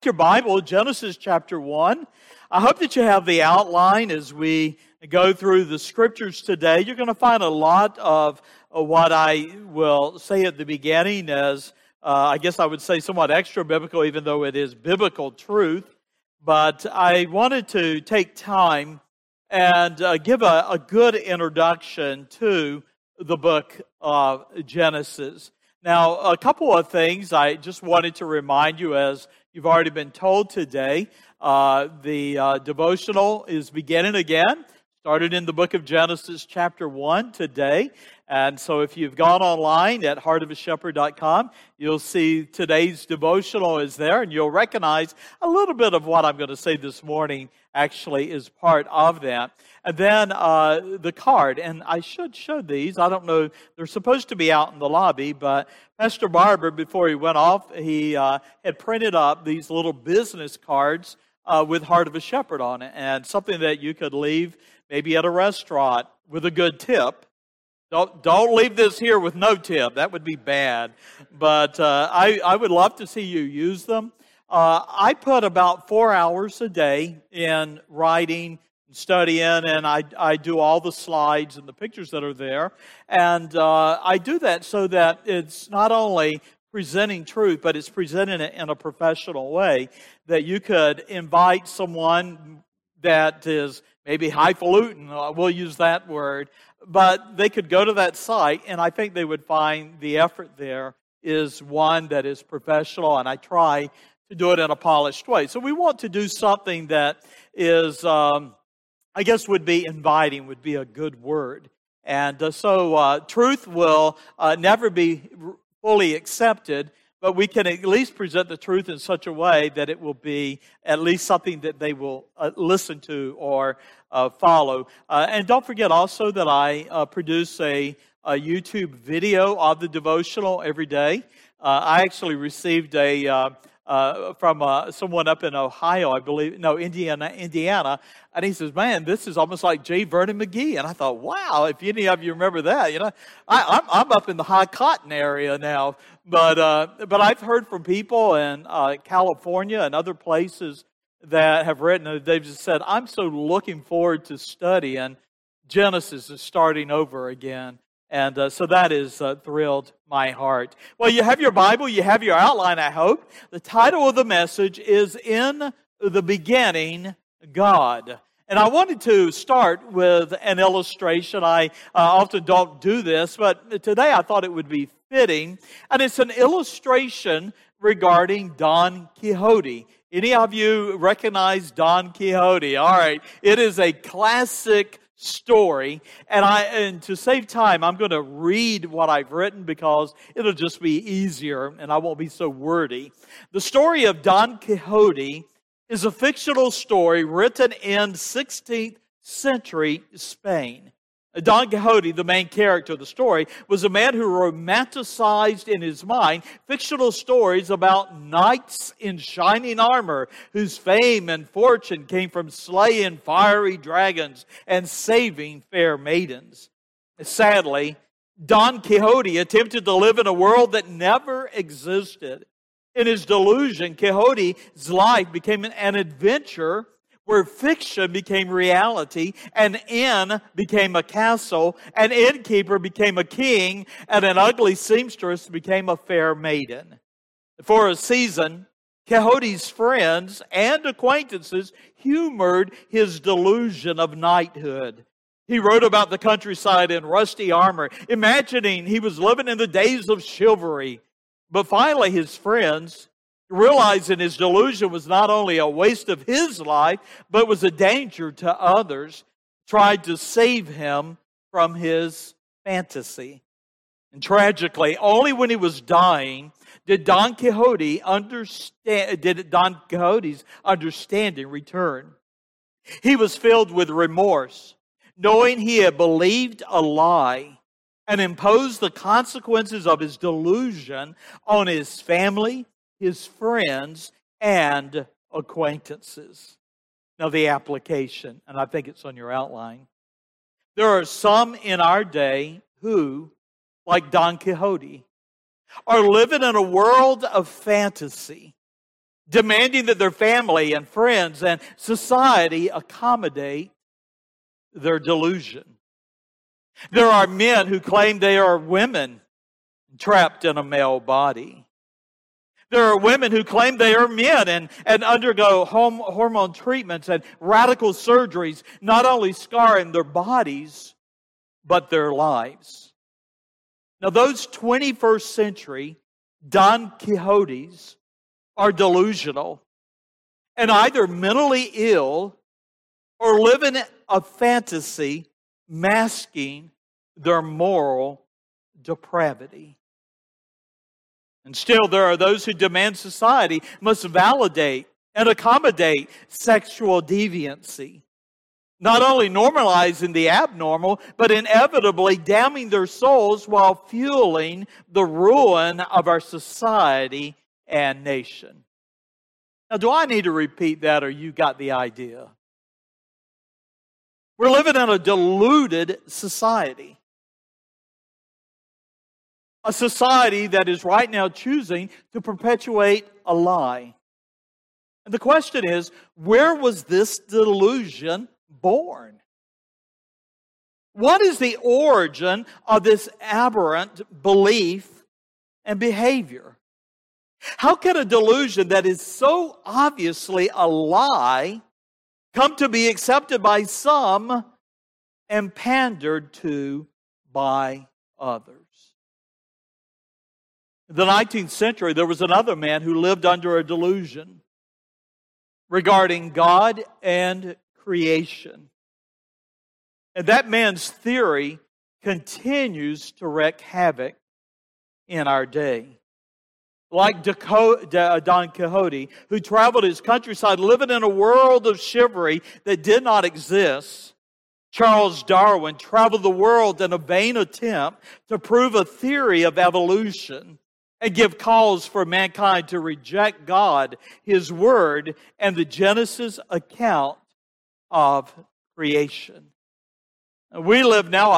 Your Bible, Genesis chapter 1. I hope that you have the outline as we go through the scriptures today. You're going to find a lot of what I will say at the beginning as, I guess I would say somewhat extra biblical, even though it is biblical truth. But I wanted to take time and give a good introduction to the book of Genesis. Now, a couple of things I just wanted to remind you, as you've already been told today. The devotional is beginning again. Started in the book of Genesis chapter 1 today. And so if you've gone online at heartofashepherd.com, you'll see today's devotional is there, and you'll recognize a little bit of what I'm going to say this morning actually is part of that. And then the card, and I should show these. I don't know, they're supposed to be out in the lobby, but Pastor Barber, before he went off, he had printed up these little business cards with Heart of a Shepherd on it, and something that you could leave maybe at a restaurant with a good tip. Don't leave this here with no tip. That would be bad. But I would love to see you use them. I put about 4 hours a day in writing, studying, and I do all the slides and the pictures that are there. And I do that so that it's not only presenting truth, but it's presenting it in a professional way, that you could invite someone that is maybe highfalutin, we'll use that word, but they could go to that site, and I think they would find the effort there is one that is professional, and I try to do it in a polished way. So we want to do something that is, I guess would be inviting, would be a good word. And so truth will never be fully accepted, but we can at least present the truth in such a way that it will be at least something that they will listen to or follow. And don't forget also that I produce a YouTube video of the devotional every day. I actually received from someone up in Ohio, I believe, no, Indiana, and he says, "Man, this is almost like J. Vernon McGee." And I thought, wow, if any of you remember that, I'm up in the high cotton area now, but I've heard from people in California and other places that have written, they've just said, "I'm so looking forward to studying Genesis is starting over again." And so that has thrilled my heart. Well, you have your Bible, you have your outline, I hope. The title of the message is In the Beginning, God. And I wanted to start with an illustration. I often don't do this, but today I thought it would be fitting. And it's an illustration regarding Don Quixote. Any of you recognize Don Quixote? All right. It is a classic story, and to save time, I'm going to read what I've written because it'll just be easier and I won't be so wordy. The story of Don Quixote is a fictional story written in 16th century Spain. Don Quixote, the main character of the story, was a man who romanticized in his mind fictional stories about knights in shining armor whose fame and fortune came from slaying fiery dragons and saving fair maidens. Sadly, Don Quixote attempted to live in a world that never existed. In his delusion, Quixote's life became an adventure where fiction became reality, an inn became a castle, an innkeeper became a king, and an ugly seamstress became a fair maiden. For a season, Quixote's friends and acquaintances humored his delusion of knighthood. He wrote about the countryside in rusty armor, imagining he was living in the days of chivalry. But finally, his friends, realizing his delusion was not only a waste of his life, but was a danger to others, tried to save him from his fantasy. And tragically, only when he was dying did Don Quixote's understanding return. He was filled with remorse, knowing he had believed a lie and imposed the consequences of his delusion on his family, his friends, and acquaintances. Now the application, and I think it's on your outline. There are some in our day who, like Don Quixote, are living in a world of fantasy, demanding that their family and friends and society accommodate their delusion. There are men who claim they are women trapped in a male body. There are women who claim they are men and undergo hormone treatments and radical surgeries, not only scarring their bodies, but their lives. Now, those 21st century Don Quixotes are delusional and either mentally ill or live in a fantasy masking their moral depravity. And still, there are those who demand society must validate and accommodate sexual deviancy, not only normalizing the abnormal, but inevitably damning their souls while fueling the ruin of our society and nation. Now, do I need to repeat that, or you got the idea? We're living in a deluded society. A society that is right now choosing to perpetuate a lie. And the question is, where was this delusion born? What is the origin of this aberrant belief and behavior? How can a delusion that is so obviously a lie come to be accepted by some and pandered to by others? In the 19th century, there was another man who lived under a delusion regarding God and creation. And that man's theory continues to wreak havoc in our day. Like Don Quixote, who traveled his countryside living in a world of chivalry that did not exist, Charles Darwin traveled the world in a vain attempt to prove a theory of evolution and give cause for mankind to reject God, His Word, and the Genesis account of creation. We live now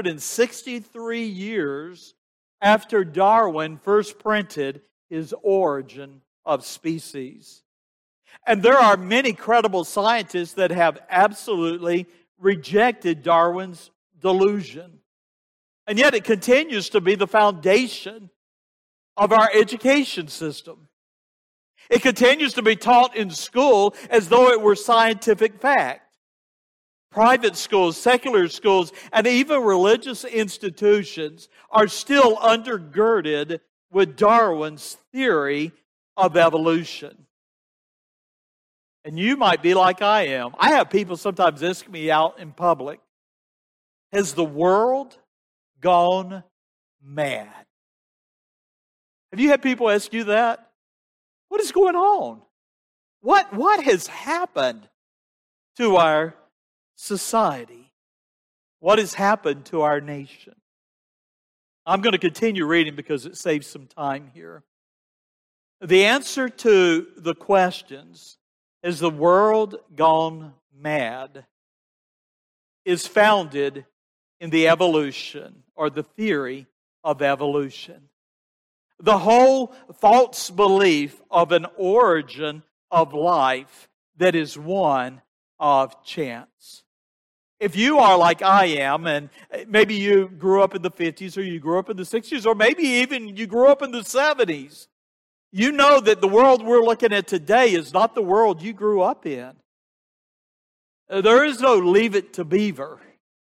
163 years after Darwin first printed his Origin of Species. And there are many credible scientists that have absolutely rejected Darwin's delusion. And yet it continues to be the foundation of our education system. It continues to be taught in school as though it were scientific fact. Private schools, secular schools, and even religious institutions are still undergirded with Darwin's theory of evolution. And you might be like I am. I have people sometimes ask me out in public, has the world gone mad? Have you had people ask you that? What is going on? What has happened to our society? What has happened to our nation? I'm going to continue reading because it saves some time here. The answer to the questions, "Has the world gone mad?" is founded in the evolution or the theory of evolution. The whole false belief of an origin of life that is one of chance. If you are like I am, and maybe you grew up in the 50s or you grew up in the 60s or maybe even you grew up in the 70s, you know that the world we're looking at today is not the world you grew up in. There is no Leave It to Beaver.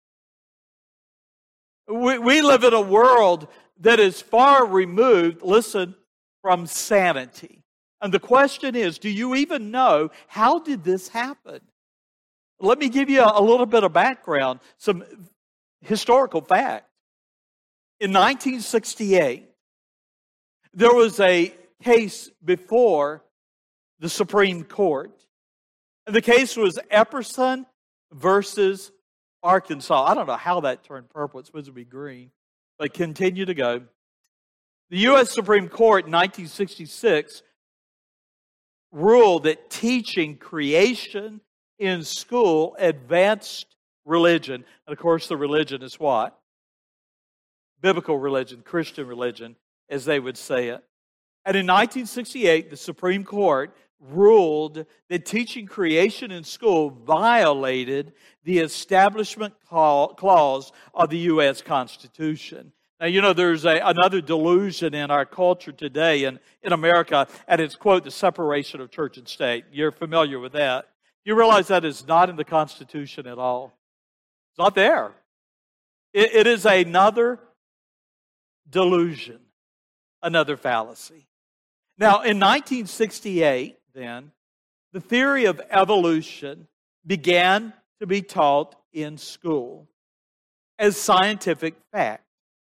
We live in a world that is far removed, listen, from sanity. And the question is, do you even know how did this happen? Let me give you a little bit of background, some historical fact. In 1968, there was a case before the Supreme Court. And the case was Epperson versus Arkansas. I don't know how that turned purple. It's supposed to be green. But continue to go. The U.S. Supreme Court in 1966 ruled that teaching creation in school advanced religion. And of course, the religion is what? Biblical religion, Christian religion, as they would say it. And in 1968, the Supreme Court ruled that teaching creation in school violated the Establishment Clause of the U.S. Constitution. Now, you know, there's another delusion in our culture today in America, and it's, quote, the separation of church and state. You're familiar with that. You realize that is not in the Constitution at all. It's not there. It is another delusion, another fallacy. Now, in 1968, then, the theory of evolution began to be taught in school as scientific fact.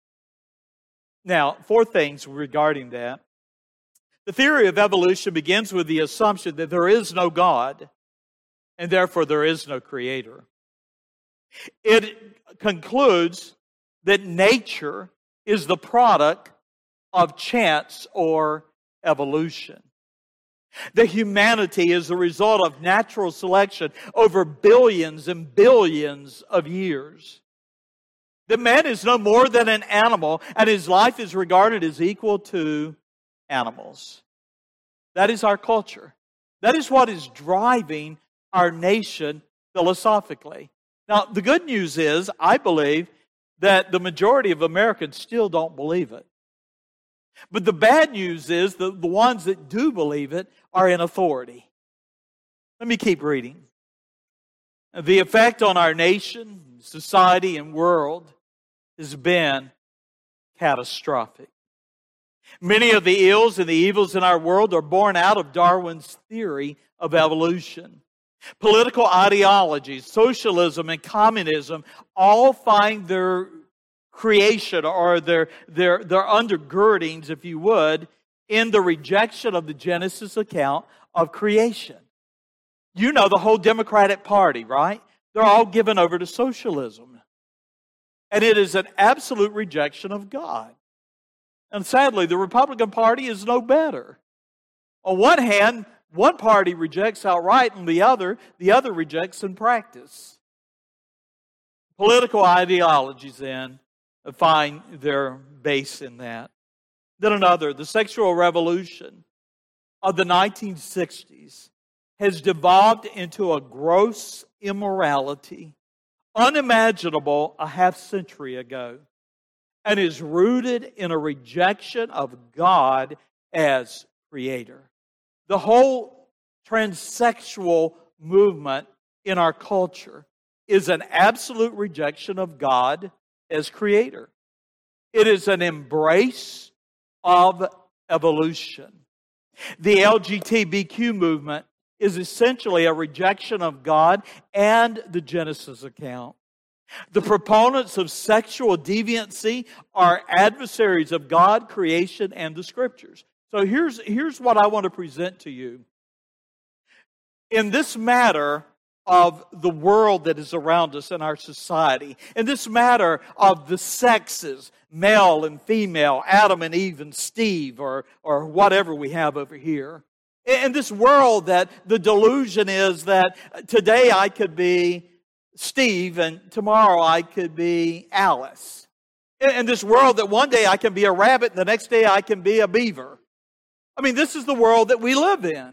Now, 4 things regarding that. The theory of evolution begins with the assumption that there is no God, and therefore there is no creator. It concludes that nature is the product of chance or evolution. That humanity is the result of natural selection over billions and billions of years. That man is no more than an animal, and his life is regarded as equal to animals. That is our culture. That is what is driving our nation philosophically. Now, the good news is, I believe, that the majority of Americans still don't believe it. But the bad news is the ones that do believe it are in authority. Let me keep reading. The effect on our nation, society, and world has been catastrophic. Many of the ills and the evils in our world are born out of Darwin's theory of evolution. Political ideologies, socialism and communism all find their creation or their undergirdings, if you would, in the rejection of the Genesis account of creation. You know the whole Democratic Party, right? They're all given over to socialism. And it is an absolute rejection of God. And sadly, the Republican Party is no better. On one hand, one party rejects outright, and the other rejects in practice. Political ideologies, then, find their base in that. Then another, the sexual revolution of the 1960s has devolved into a gross immorality unimaginable a half century ago, and is rooted in a rejection of God as creator. The whole transsexual movement in our culture is an absolute rejection of God as creator. It is an embrace of evolution. The LGBTQ movement is essentially a rejection of God and the Genesis account. The proponents of sexual deviancy are adversaries of God, creation, and the Scriptures. So here's what I want to present to you. In this matter of the world that is around us in our society, in this matter of the sexes, male and female, Adam and Eve and Steve, or whatever we have over here, in this world that the delusion is that today I could be Steve and tomorrow I could be Alice. In this world that one day I can be a rabbit and the next day I can be a beaver. I mean, this is the world that we live in.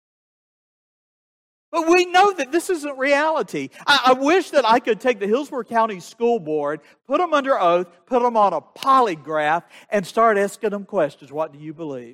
But we know that this isn't reality. I wish that I could take the Hillsborough County School Board, put them under oath, put them on a polygraph, and start asking them questions. What do you believe?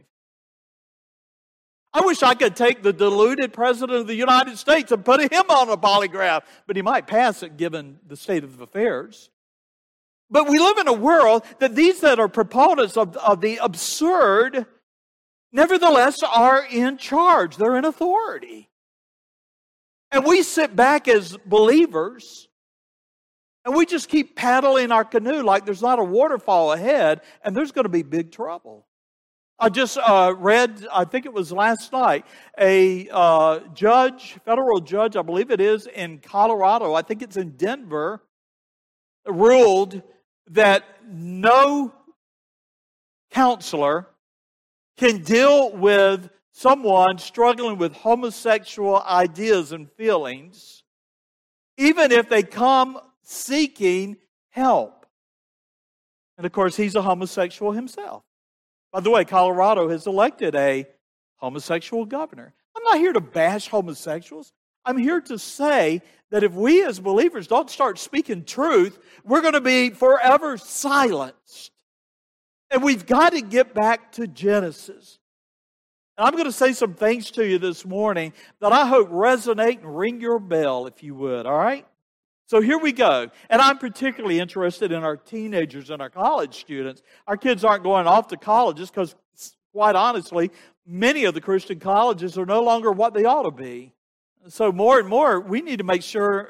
I wish I could take the deluded President of the United States and put him on a polygraph, but he might pass it given the state of affairs. But we live in a world that these that are proponents of the absurd, nevertheless are in charge. They're in authority. And we sit back as believers and we just keep paddling our canoe like there's not a waterfall ahead and there's going to be big trouble. I just read, I think it was last night, a federal judge, I believe it is, in Colorado, I think it's in Denver, ruled that no counselor can deal with someone struggling with homosexual ideas and feelings, even if they come seeking help. And of course, he's a homosexual himself. By the way, Colorado has elected a homosexual governor. I'm not here to bash homosexuals. I'm here to say that if we as believers don't start speaking truth, we're going to be forever silenced. And we've got to get back to Genesis. And I'm going to say some things to you this morning that I hope resonate and ring your bell, if you would, all right? So here we go. And I'm particularly interested in our teenagers and our college students. Our kids aren't going off to college just because, quite honestly, many of the Christian colleges are no longer what they ought to be. So more and more, I need to make sure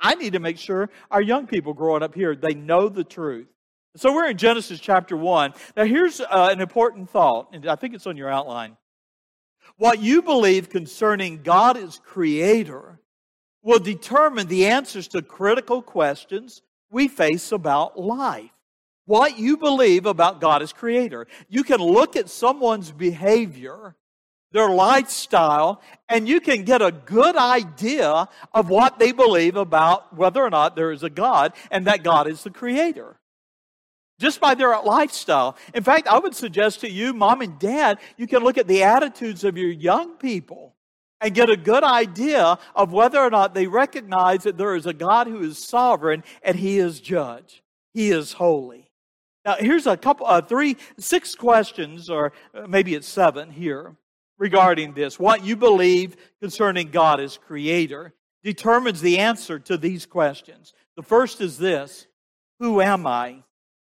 our young people growing up here, they know the truth. So we're in Genesis chapter 1. Now here's an important thought, and I think it's on your outline. What you believe concerning God as Creator will determine the answers to critical questions we face about life. What you believe about God as Creator. You can look at someone's behavior, their lifestyle, and you can get a good idea of what they believe about whether or not there is a God and that God is the Creator. Just by their lifestyle. In fact, I would suggest to you, mom and dad, you can look at the attitudes of your young people and get a good idea of whether or not they recognize that there is a God who is sovereign and He is judge. He is holy. Now, here's a couple, 6 questions, or maybe it's 7 here, regarding this. What you believe concerning God as Creator determines the answer to these questions. The first is this: who am I?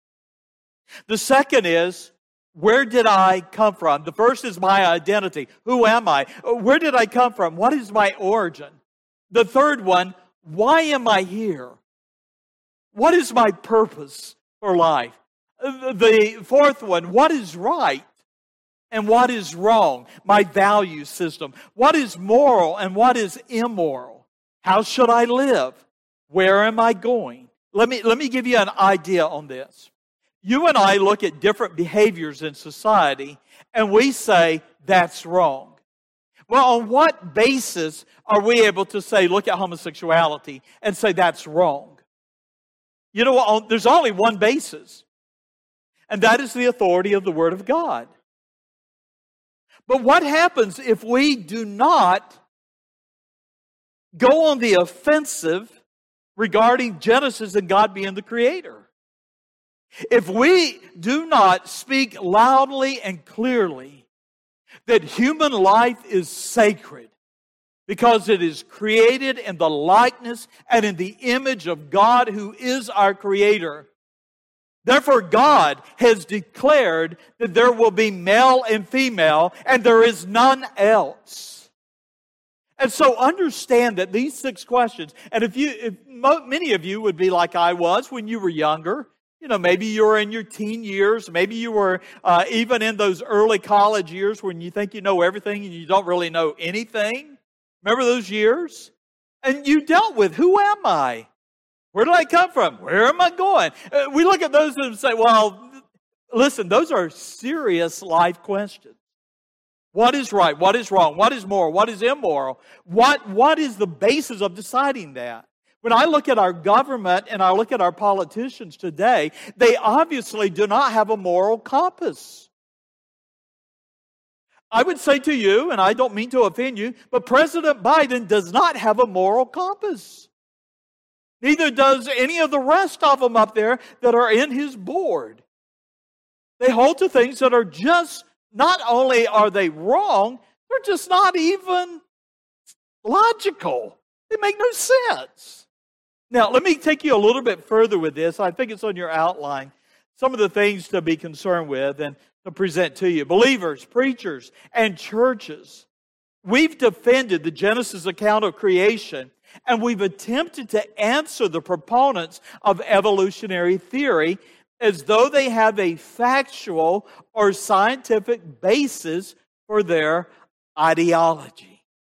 The second is, where did I come from? The first is my identity. Who am I? Where did I come from? What is my origin? The third one, why am I here? What is my purpose for life? The fourth one, what is right and what is wrong? My value system. What is moral and what is immoral? How should I live? Where am I going? Let me give you an idea on this. You and I look at different behaviors in society and we say, that's wrong. Well, on what basis are we able to say, look at homosexuality and say that's wrong? You know what? There's only one basis, and that is the authority of the Word of God. But what happens if we do not go on the offensive regarding Genesis and God being the Creator? If we do not speak loudly and clearly that human life is sacred because it is created in the likeness and in the image of God who is our Creator. Therefore, God has declared that there will be male and female, and there is none else. And so understand that these 6 questions, and if many of you would be like I was when you were younger. You know, maybe you were in your teen years. Maybe you were even in those early college years when you think you know everything and you don't really know anything. Remember those years? And you dealt with, who am I? Where did I come from? Where am I going? We look at those and say, well, listen, those are serious life questions. What is right? What is wrong? What is moral? What is immoral? What is the basis of deciding that? When I look at our government and I look at our politicians today, they obviously do not have a moral compass. I would say to you, and I don't mean to offend you, but President Biden does not have a moral compass. Neither does any of the rest of them up there that are in his board. They hold to things that are just, not only are they wrong, they're just not even logical. They make no sense. Now, let me take you a little bit further with this. I think it's on your outline. Some of the things to be concerned with and to present to you. Believers, preachers, and churches, we've defended the Genesis account of creation, and we've attempted to answer the proponents of evolutionary theory as though they have a factual or scientific basis for their ideology.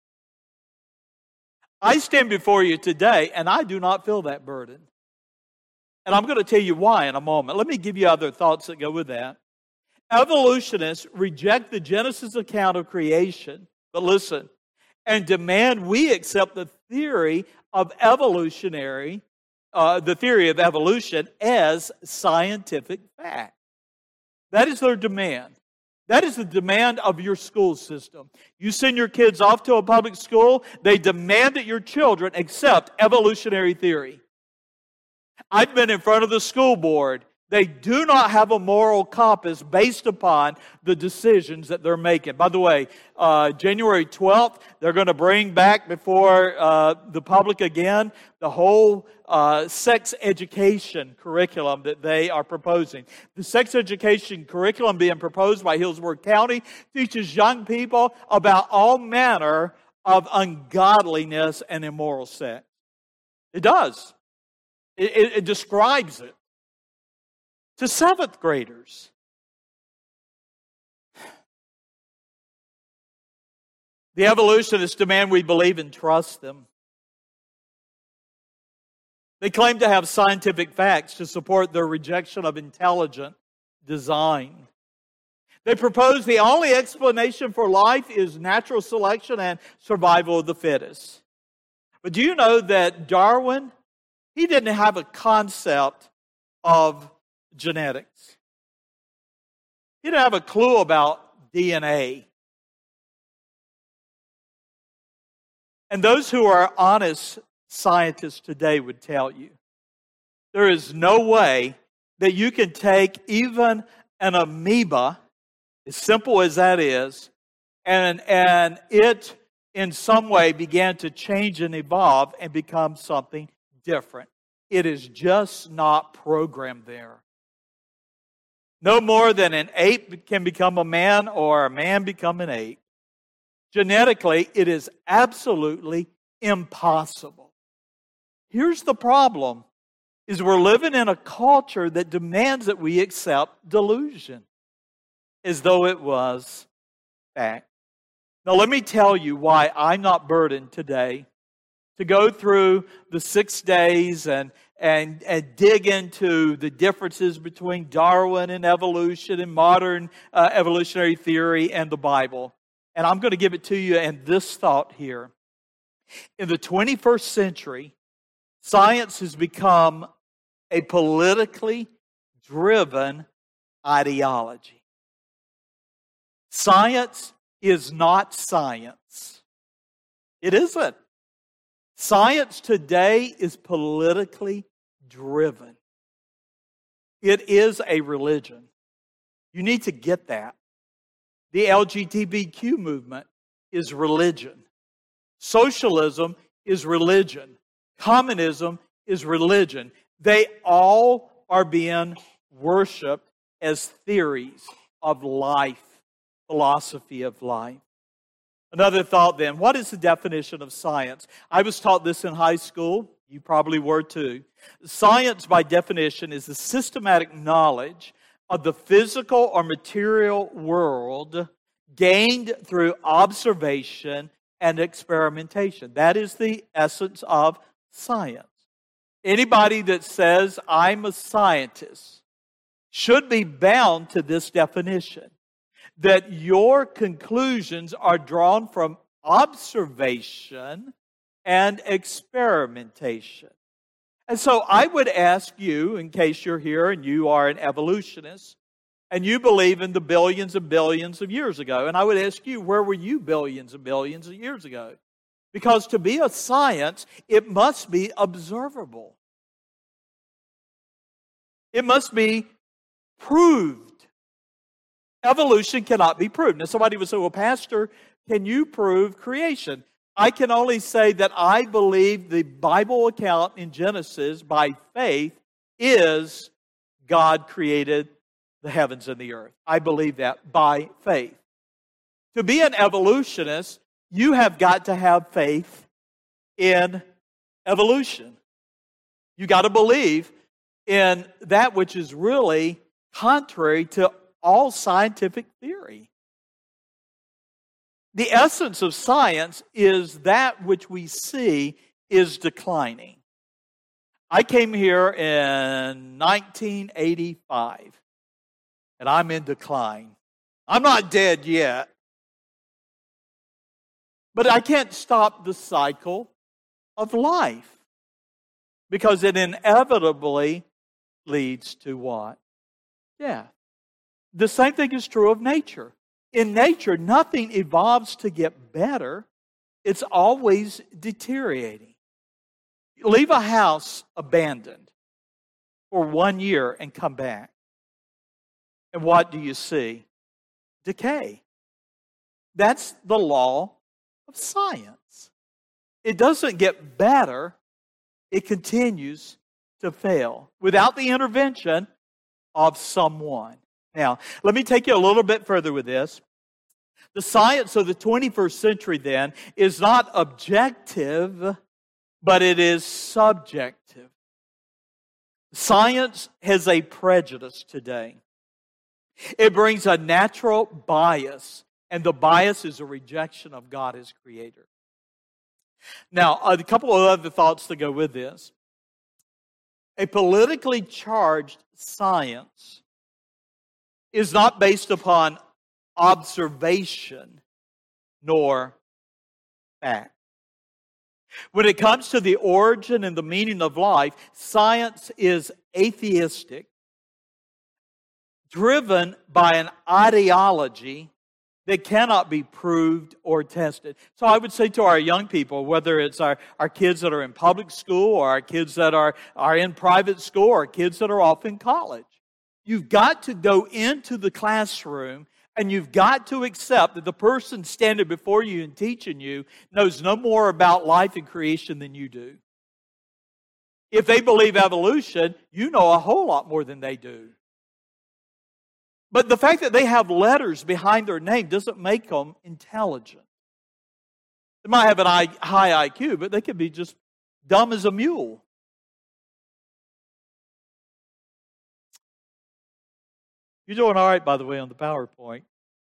I stand before you today, and I do not feel that burden. And I'm going to tell you why in a moment. Let me give you other thoughts that go with that. Evolutionists reject the Genesis account of creation, but listen, and demand we accept the theory of evolution as scientific fact. That is their demand. That is the demand of your school system. You send your kids off to a public school, they demand that your children accept evolutionary theory. I've been in front of the school board. They do not have a moral compass based upon the decisions that they're making. By the way, January 12th, they're going to bring back before the public again the whole sex education curriculum that they are proposing. The sex education curriculum being proposed by Hillsborough County teaches young people about all manner of ungodliness and immoral sex. It does. It describes it. To 7th graders. The evolutionists demand we believe and trust them. They claim to have scientific facts to support their rejection of intelligent design. They propose the only explanation for life is natural selection and survival of the fittest. But do you know that Darwin, he didn't have a concept of genetics. He didn't have a clue about DNA. And those who are honest scientists today would tell you there is no way that you can take even an amoeba, as simple as that is, and it in some way began to change and evolve and become something different. It is just not programmed there. No more than an ape can become a man or a man become an ape. Genetically, it is absolutely impossible. Here's the problem, is we're living in a culture that demands that we accept delusion as though it was fact. Now let me tell you why I'm not burdened today to go through the 6 days and dig into the differences between Darwin and evolution and modern evolutionary theory and the Bible. And I'm going to give it to you in this thought here. In the 21st century, science has become a politically driven ideology. Science is not science. It isn't. Science today is politically driven. It is a religion. You need to get that. The LGBTQ movement is religion. Socialism is religion. Communism is religion. They all are being worshipped as theories of life, philosophy of life. Another thought then, what is the definition of science? I was taught this in high school. You probably were too. Science, by definition, is the systematic knowledge of the physical or material world gained through observation and experimentation. That is the essence of science. Anybody that says, I'm a scientist, should be bound to this definition, that your conclusions are drawn from observation and experimentation. And so I would ask you, in case you're here and you are an evolutionist, and you believe in the billions and billions of years ago, and I would ask you, where were you billions and billions of years ago? Because to be a science, it must be observable. It must be proved. Evolution cannot be proved. Now somebody would say, well, Pastor, can you prove creation? I can only say that I believe the Bible account in Genesis by faith is God created the heavens and the earth. I believe that by faith. To be an evolutionist, you have got to have faith in evolution. You got to believe in that which is really contrary to all scientific theory. The essence of science is that which we see is declining. I came here in 1985, and I'm in decline. I'm not dead yet, but I can't stop the cycle of life because it inevitably leads to what? Death. The same thing is true of nature. In nature, nothing evolves to get better. It's always deteriorating. Leave a house abandoned for 1 year and come back. And what do you see? Decay. That's the law of science. It doesn't get better. It continues to fail without the intervention of someone. Now, let me take you a little bit further with this. The science of the 21st century, then, is not objective, but it is subjective. Science has a prejudice today. It brings a natural bias, and the bias is a rejection of God as Creator. Now, a couple of other thoughts to go with this. A politically charged science is not based upon observation nor fact. When it comes to the origin and the meaning of life, science is atheistic, driven by an ideology that cannot be proved or tested. So I would say to our young people, whether it's our kids that are in public school or our kids that are in private school or kids that are off in college, you've got to go into the classroom and you've got to accept that the person standing before you and teaching you knows no more about life and creation than you do. If they believe evolution, you know a whole lot more than they do. But the fact that they have letters behind their name doesn't make them intelligent. They might have a high IQ, but they could be just dumb as a mule. You're doing all right, by the way, on the PowerPoint.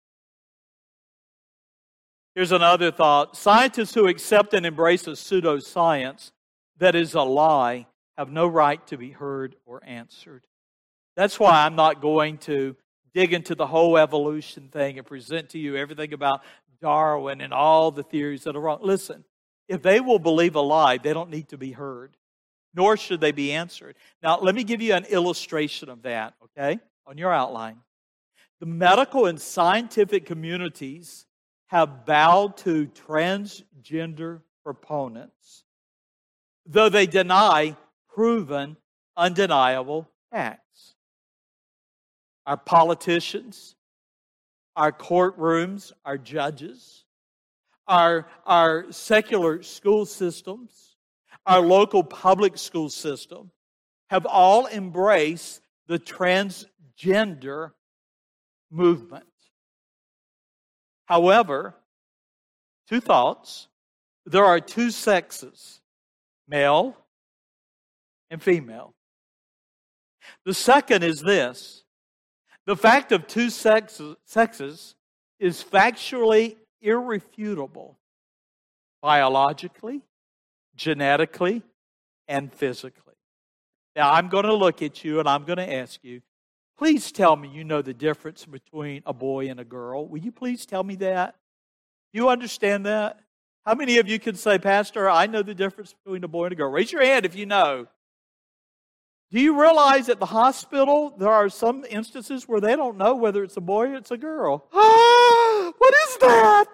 Here's another thought. Scientists who accept and embrace a pseudoscience that is a lie have no right to be heard or answered. That's why I'm not going to dig into the whole evolution thing and present to you everything about Darwin and all the theories that are wrong. Listen, if they will believe a lie, they don't need to be heard, nor should they be answered. Now, let me give you an illustration of that, okay, on your outline. The medical and scientific communities have bowed to transgender proponents, though they deny proven, undeniable facts. Our politicians, our courtrooms, our judges, our secular school systems, our local public school system have all embraced the transgender movement. However, two thoughts. There are two sexes, male and female. The second is this. The fact of two sexes is factually irrefutable, biologically, genetically, and physically. Now, I'm going to look at you and I'm going to ask you, please tell me you know the difference between a boy and a girl. Will you please tell me that? Do you understand that? How many of you can say, Pastor, I know the difference between a boy and a girl? Raise your hand if you know. Do you realize at the hospital there are some instances where they don't know whether it's a boy or it's a girl? What is that?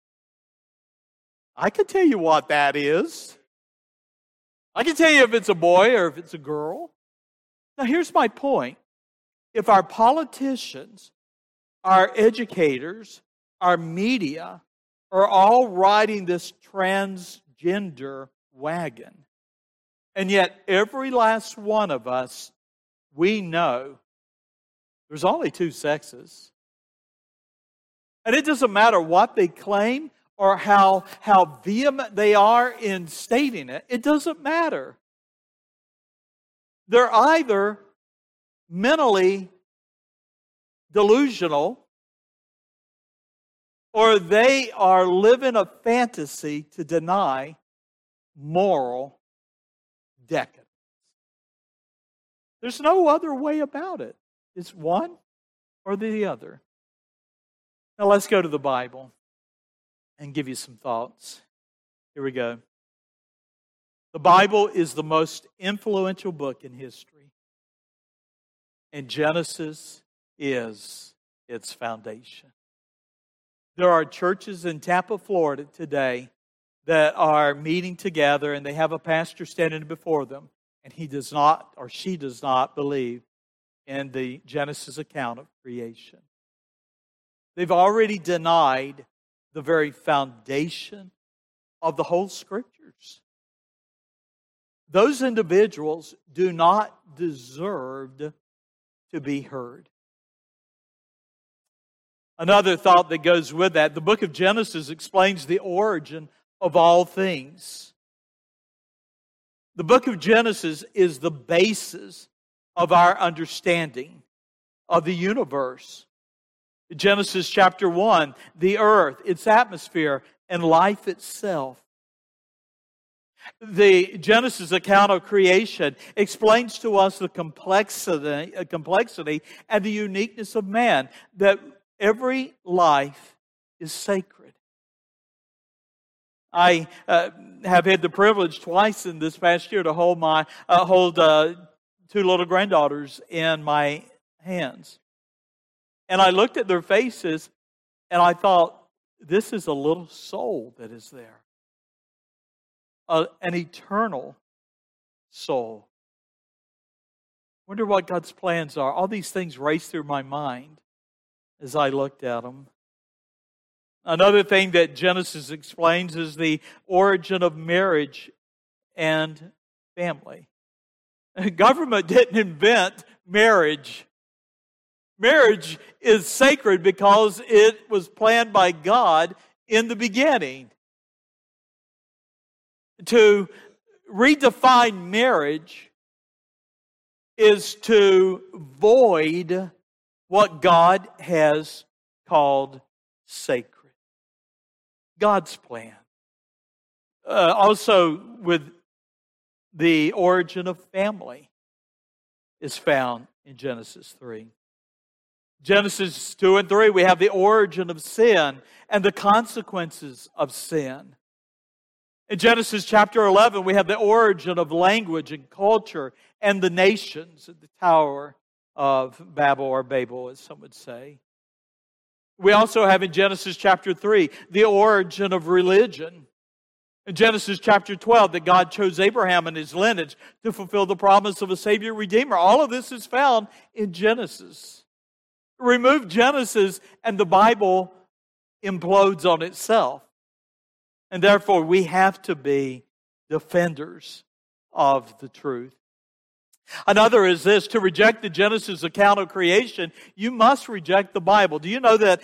I can tell you what that is. I can tell you if it's a boy or if it's a girl. Now here's my point. If our politicians, our educators, our media are all riding this transgender wagon, and yet every last one of us, we know there's only two sexes. And it doesn't matter what they claim or how vehement they are in stating it. It doesn't matter. They're either mentally delusional or they are living a fantasy to deny moral decadence. There's no other way about it. It's one or the other. Now let's go to the Bible and give you some thoughts. Here we go. The Bible is the most influential book in history, and Genesis is its foundation. There are churches in Tampa, Florida today that are meeting together and they have a pastor standing before them and he does not or she does not believe in the Genesis account of creation. They've already denied the very foundation of the whole Scriptures. Those individuals do not deserve to be heard. Another thought that goes with that, the book of Genesis explains the origin of all things. The book of Genesis is the basis of our understanding of the universe. Genesis chapter 1, the earth, its atmosphere, and life itself. The Genesis account of creation explains to us the complexity and the uniqueness of man, that every life is sacred. I have had the privilege twice in this past year to hold two little granddaughters in my hands. And I looked at their faces and I thought, this is a little soul that is there. An eternal soul. Wonder what God's plans are. All these things raced through my mind as I looked at them. Another thing that Genesis explains is the origin of marriage and family. Government didn't invent marriage. Marriage is sacred because it was planned by God in the beginning. To redefine marriage is to void what God has called sacred. God's plan. Also, with the origin of family is found in Genesis 3. Genesis 2 and 3, we have the origin of sin and the consequences of sin. In Genesis chapter 11, we have the origin of language and culture and the nations at the Tower of Babel, or Babel, as some would say. We also have in Genesis chapter 3 the origin of religion. In Genesis chapter 12, that God chose Abraham and his lineage to fulfill the promise of a Savior Redeemer. All of this is found in Genesis. Remove Genesis and the Bible implodes on itself. And therefore, we have to be defenders of the truth. Another is this: to reject the Genesis account of creation, you must reject the Bible. Do you know that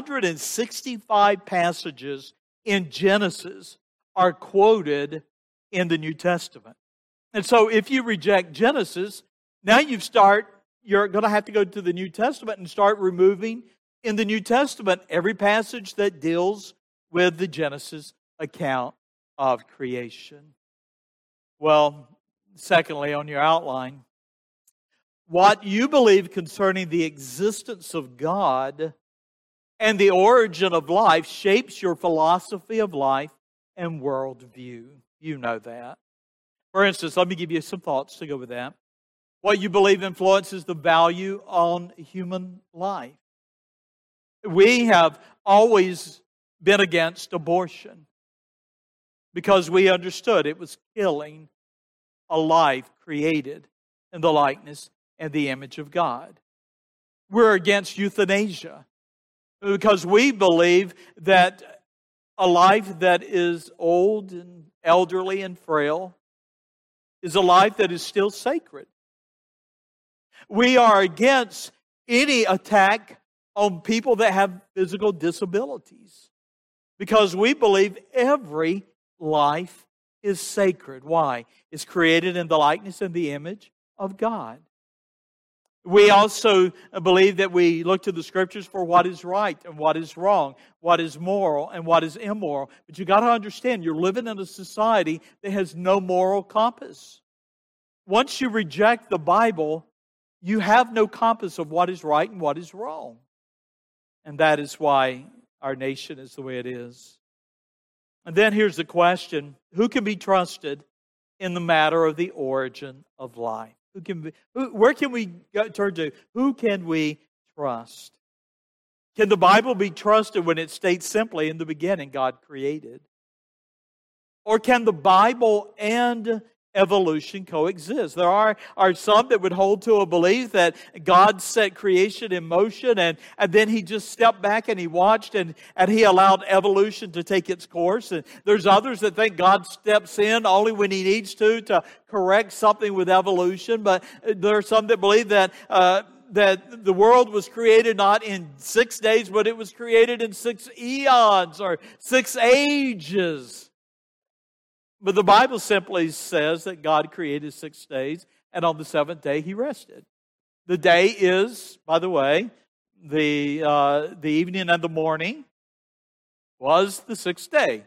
165 passages in Genesis are quoted in the New Testament? And so if you reject Genesis, now you're going to have to go to the New Testament and start removing in the New Testament every passage that deals with the Genesis account of creation. Well, secondly, on your outline, what you believe concerning the existence of God and the origin of life shapes your philosophy of life and worldview. You know that. For instance, let me give you some thoughts to go with that. What you believe influences the value on human life. We have always been against abortion because we understood it was killing a life created in the likeness and the image of God. We're against euthanasia because we believe that a life that is old and elderly and frail is a life that is still sacred. We are against any attack on people that have physical disabilities because we believe every life is sacred. Why? It's created in the likeness and the image of God. We also believe that we look to the Scriptures for what is right and what is wrong, what is moral and what is immoral. But you got to understand, you're living in a society that has no moral compass. Once you reject the Bible, you have no compass of what is right and what is wrong. And that is why our nation is the way it is. And then here's the question: who can be trusted in the matter of the origin of life? Where can we turn to? Who can we trust? Can the Bible be trusted when it states simply, in the beginning, God created? Or can the Bible and evolution coexist? There are some that would hold to a belief that God set creation in motion and then He just stepped back and He watched and He allowed evolution to take its course. And there's others that think God steps in only when He needs to correct something with evolution. But there are some that believe that the world was created not in 6 days, but it was created in 6 eons or 6 ages. But the Bible simply says that God created 6 days, and on the 7th day He rested. The day is, by the way, the evening and the morning was the 6th day,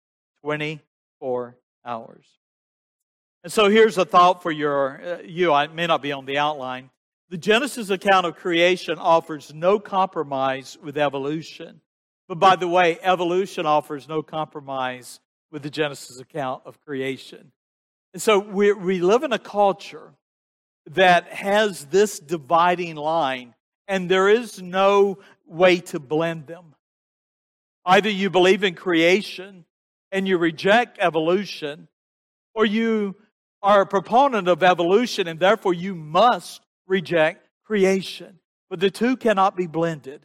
24 hours. And so here's a thought for you. It may not be on the outline. The Genesis account of creation offers no compromise with evolution. But by the way, evolution offers no compromise with the Genesis account of creation. And so we live in a culture that has this dividing line, and there is no way to blend them. Either you believe in creation and you reject evolution, or you are a proponent of evolution and therefore you must reject creation. But the two cannot be blended.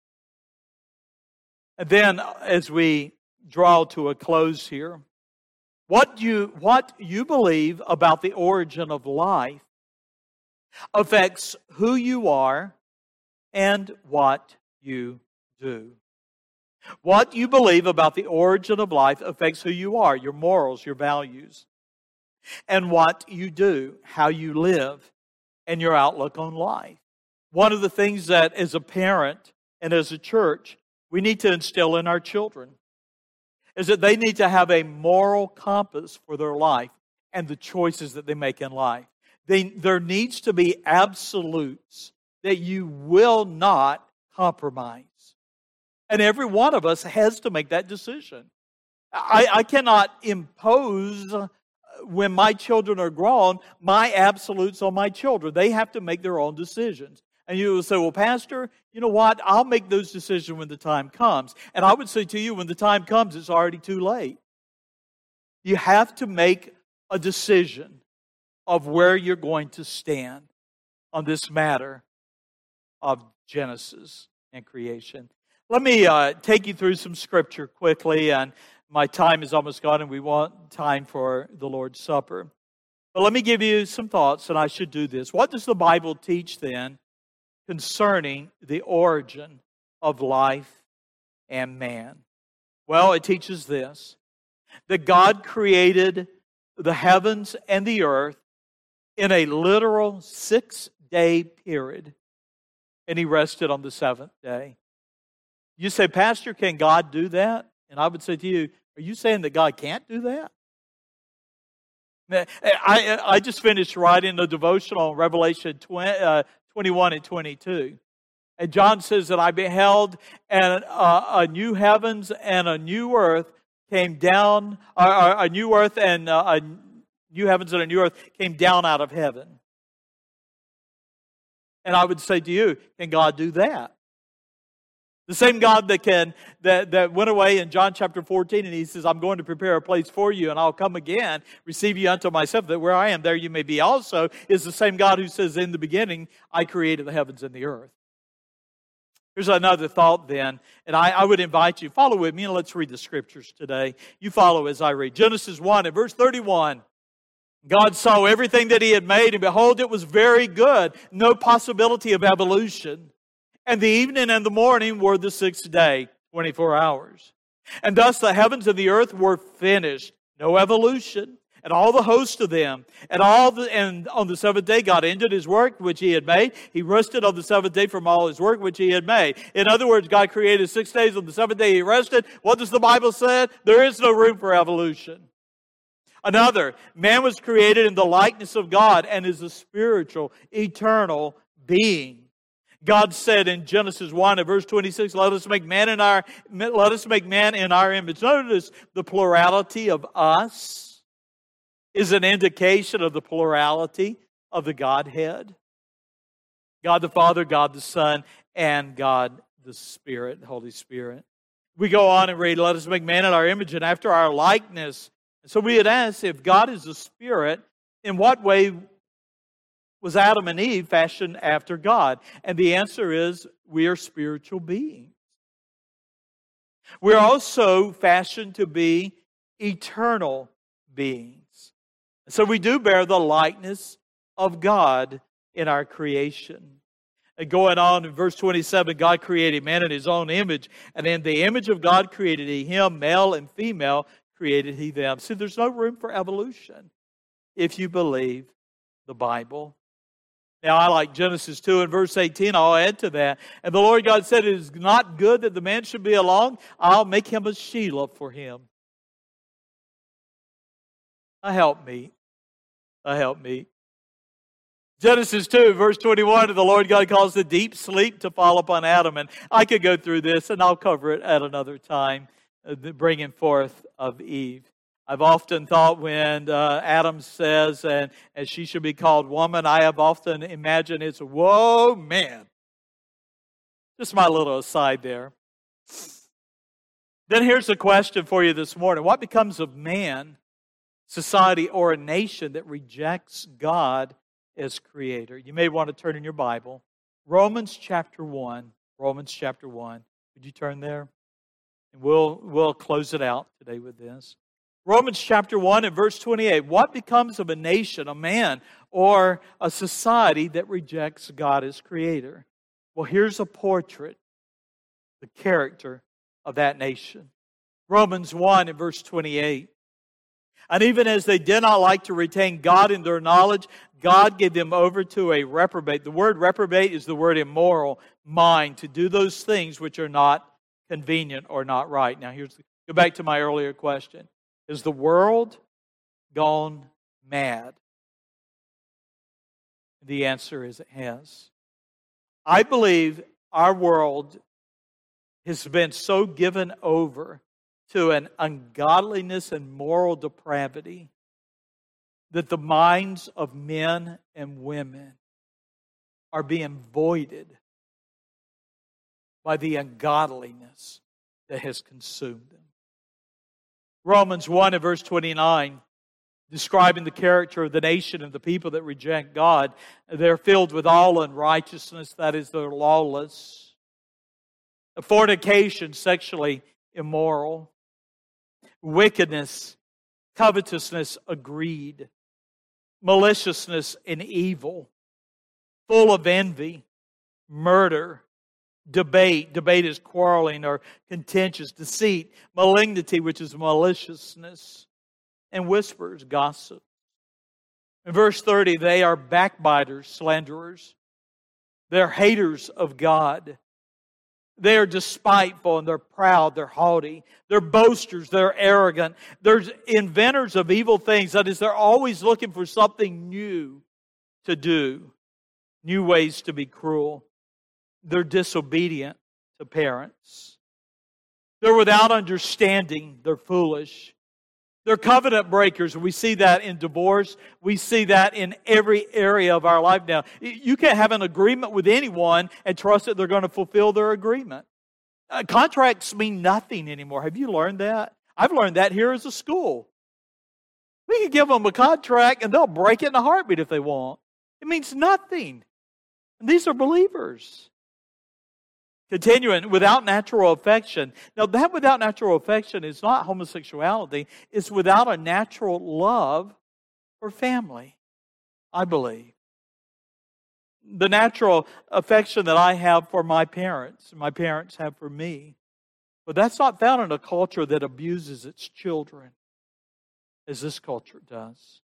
And then as we draw to a close here, what you believe about the origin of life affects who you are and what you do. What you believe about the origin of life affects who you are, your morals, your values, and what you do, how you live, and your outlook on life. One of the things that as a parent and as a church we need to instill in our children is that they need to have a moral compass for their life and the choices that they make in life. There needs to be absolutes that you will not compromise. And every one of us has to make that decision. I cannot impose, when my children are grown, my absolutes on my children. They have to make their own decisions. And you will say, well, Pastor, you know what? I'll make those decisions when the time comes. And I would say to you, when the time comes, it's already too late. You have to make a decision of where you're going to stand on this matter of Genesis and creation. Let me take you through some scripture quickly, and my time is almost gone, and we want time for the Lord's Supper. But let me give you some thoughts, and I should do this. What does the Bible teach then concerning the origin of life and man? Well, it teaches this, that God created the heavens and the earth in a literal 6-day period, and He rested on the 7th day. You say, Pastor, can God do that? And I would say to you, are you saying that God can't do that? I just finished writing a devotional on Revelation 21 and 22. And John says that I beheld and a new heavens and a new earth came down, a new earth and a new heavens and a new earth came down out of heaven. And I would say to you, can God do that? The same God that went away in John chapter 14, and He says, I'm going to prepare a place for you, and I'll come again, receive you unto myself, that where I am, there you may be also, is the same God who says, in the beginning, I created the heavens and the earth. Here's another thought then, and I would invite you, follow with me, and let's read the scriptures today. You follow as I read. Genesis 1 and verse 31. God saw everything that He had made, and behold, it was very good. No possibility of evolution. And the evening and the morning were the 6th day, 24 hours. And thus the heavens and the earth were finished. No evolution. And all the host of them. And on the 7th day God ended His work which He had made. He rested on the 7th day from all His work which He had made. In other words, God created 6 days. On the 7th day He rested. What does the Bible say? There is no room for evolution. Another, man was created in the likeness of God and is a spiritual, eternal being. God said in Genesis 1 and verse 26, let us make man in our image. Notice the plurality of us is an indication of the plurality of the Godhead. God the Father, God the Son, and God the Spirit, the Holy Spirit. We go on and read, let us make man in our image and after our likeness. So we had asked, if God is a Spirit, in what way was Adam and Eve fashioned after God? And the answer is, we are spiritual beings. We're also fashioned to be eternal beings. So we do bear the likeness of God in our creation. And going on in verse 27, God created man in His own image, and in the image of God created He him, male and female created He them. See, there's no room for evolution if you believe the Bible. Now, I like Genesis 2 and verse 18. I'll add to that. And the Lord God said, it is not good that the man should be alone. I'll make him a Shelah for him. Help me. Genesis 2, verse 21, the Lord God caused a deep sleep to fall upon Adam. And I could go through this, and I'll cover it at another time, the bringing forth of Eve. I've often thought when Adam says, and she should be called woman, I have often imagined it's, whoa, man. Just my little aside there. Then here's a question for you this morning. What becomes of man, society, or a nation that rejects God as Creator? You may want to turn in your Bible. Romans chapter 1. Romans chapter 1. Would you turn there? And we'll close it out today with this. Romans chapter 1 and verse 28. What becomes of a nation, a man, or a society that rejects God as Creator? Well, here's a portrait, the character of that nation. Romans 1 and verse 28. And even as they did not like to retain God in their knowledge, God gave them over to a reprobate. The word reprobate is the word immoral mind, to do those things which are not convenient or not right. Now, go back to my earlier question. Has the world gone mad? The answer is it has. I believe our world has been so given over to an ungodliness and moral depravity that the minds of men and women are being voided by the ungodliness that has consumed them. Romans 1 and verse 29, describing the character of the nation and the people that reject God, they're filled with all unrighteousness, that is, they're lawless. Fornication, sexually immoral. Wickedness, covetousness, greed. Maliciousness and evil. Full of envy, murder, debate. Debate is quarreling or contentious. Deceit, malignity, which is maliciousness. And whispers, gossip. In verse 30, they are backbiters, slanderers. They're haters of God. They are despiteful and they're proud, they're haughty. They're boasters, they're arrogant. They're inventors of evil things. That is, they're always looking for something new to do. New ways to be cruel. They're disobedient to parents. They're without understanding. They're foolish. They're covenant breakers. We see that in divorce. We see that in every area of our life now. You can't have an agreement with anyone and trust that they're going to fulfill their agreement. Contracts mean nothing anymore. Have you learned that? I've learned that here as a school. We can give them a contract and they'll break it in a heartbeat if they want. It means nothing. And these are believers. Continuing, without natural affection. Now, that without natural affection is not homosexuality. It's without a natural love for family, I believe. The natural affection that I have for my parents have for me. But that's not found in a culture that abuses its children, as this culture does.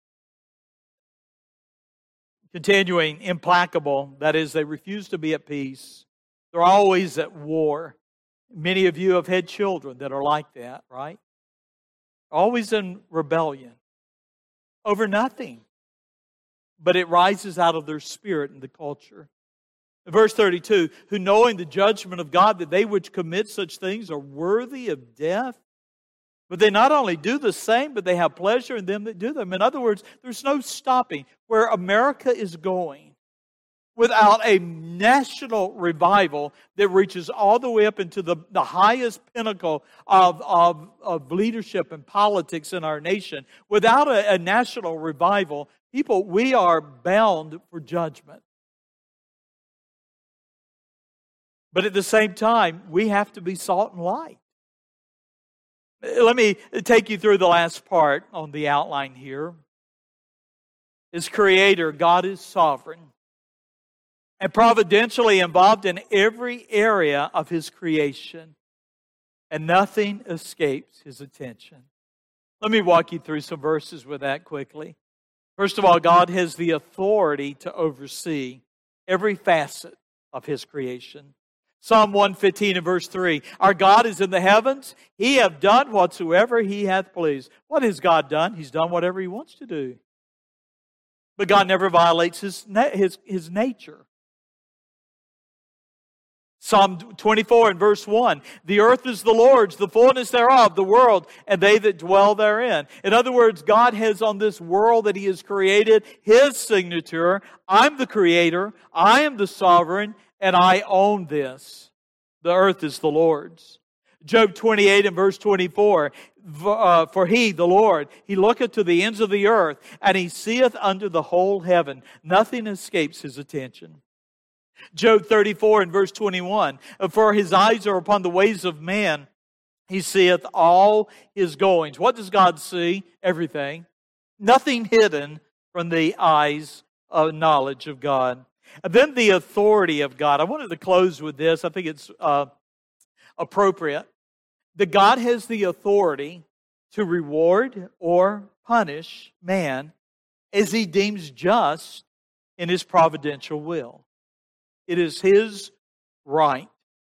Continuing, implacable. That is, they refuse to be at peace. They're always at war. Many of you have had children that are like that, right? Always in rebellion over nothing. But it rises out of their spirit and the culture. Verse 32, who knowing the judgment of God that they which commit such things are worthy of death, but they not only do the same, but they have pleasure in them that do them. In other words, there's no stopping. Where America is going, without a national revival that reaches all the way up into the highest pinnacle of leadership and politics in our nation, without a national revival, people, we are bound for judgment. But at the same time, we have to be salt and light. Let me take you through the last part on the outline here. As Creator, God is sovereign and providentially involved in every area of His creation, and nothing escapes His attention. Let me walk you through some verses with that quickly. First of all, God has the authority to oversee every facet of His creation. Psalm 115 and verse 3, our God is in the heavens. He hath done whatsoever He hath pleased. What has God done? He's done whatever He wants to do. But God never violates His nature. Psalm 24 and verse 1, the earth is the Lord's, the fullness thereof, the world, and they that dwell therein. In other words, God has on this world that He has created His signature. I'm the Creator, I am the sovereign, and I own this. The earth is the Lord's. Job 28 and verse 24, for He, the Lord, He looketh to the ends of the earth, and He seeth under the whole heaven. Nothing escapes His attention. Job 34 and verse 21, for His eyes are upon the ways of man. He seeth all his goings. What does God see? Everything. Nothing hidden from the eyes of knowledge of God. And then the authority of God. I wanted to close with this. I think it's appropriate. That God has the authority to reward or punish man as He deems just in His providential will. It is His right,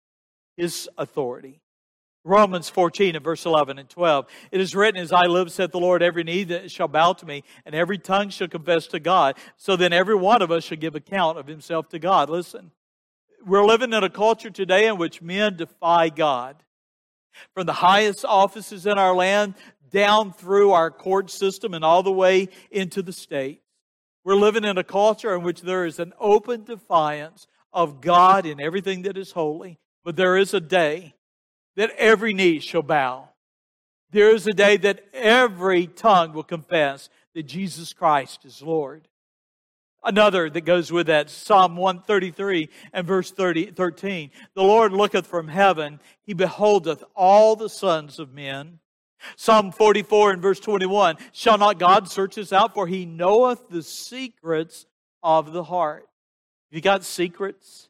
His authority. Romans 14 and verse 11 and 12. It is written, as I live, saith the Lord, every knee that shall bow to me, and every tongue shall confess to God. So then every one of us shall give account of himself to God. Listen, we're living in a culture today in which men defy God. From the highest offices in our land, down through our court system, and all the way into the state. We're living in a culture in which there is an open defiance of God in everything that is holy. But there is a day that every knee shall bow. There is a day that every tongue will confess that Jesus Christ is Lord. Another that goes with that, Psalm 133 and verse 13. The Lord looketh from heaven, He beholdeth all the sons of men. Psalm 44 and verse 21, shall not God search us out, for He knoweth the secrets of the heart. You got secrets?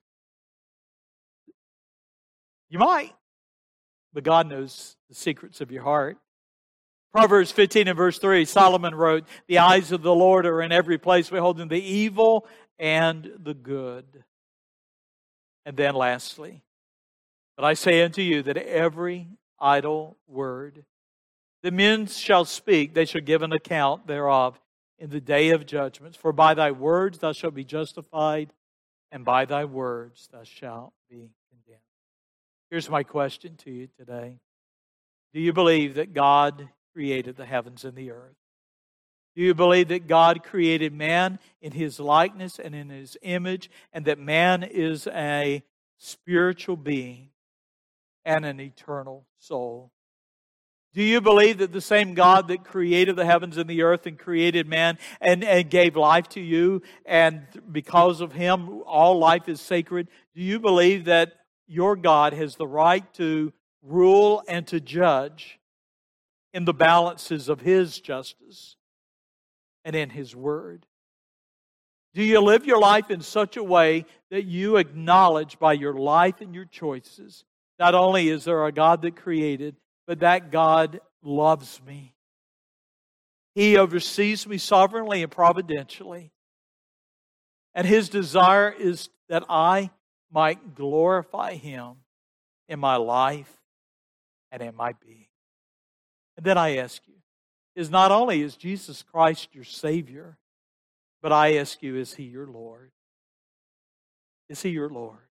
You might, but God knows the secrets of your heart. Proverbs 15 and verse 3, Solomon wrote, the eyes of the Lord are in every place, beholding the evil and the good. And then lastly, but I say unto you that every idle word that men shall speak, they shall give an account thereof in the day of judgment. For by thy words thou shalt be justified, and by thy words thou shalt be condemned. Here's my question to you today. Do you believe that God created the heavens and the earth? Do you believe that God created man in His likeness and in His image, and that man is a spiritual being and an eternal soul? Do you believe that the same God that created the heavens and the earth and created man and gave life to you, and because of Him all life is sacred, do you believe that your God has the right to rule and to judge in the balances of His justice and in His Word? Do you live your life in such a way that you acknowledge by your life and your choices, not only is there a God that created, but that God loves me. He oversees me sovereignly and providentially. And His desire is that I might glorify Him in my life and in my being. And then I ask you, not only is Jesus Christ your Savior, but I ask you, is He your Lord? Is He your Lord?